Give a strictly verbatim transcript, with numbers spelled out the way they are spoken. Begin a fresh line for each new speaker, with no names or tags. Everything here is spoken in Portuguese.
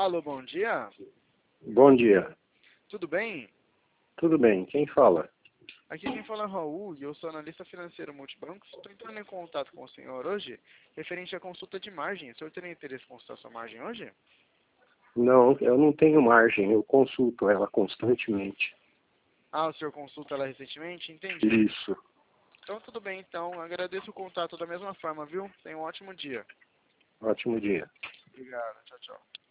Alô, bom dia.
Bom dia.
Tudo bem?
Tudo bem, quem fala?
Aqui quem fala é Raul e eu sou analista financeiro multibancos. Estou entrando em contato com o senhor hoje, referente à consulta de margem. O senhor teria interesse em consultar sua margem hoje?
Não, eu não tenho margem, eu consulto ela constantemente.
Ah, o senhor consulta ela recentemente? Entendi.
Isso.
Então tudo bem, então. Agradeço o contato da mesma forma, viu? Tenha um ótimo dia.
Ótimo dia.
Obrigado. Tchau, tchau.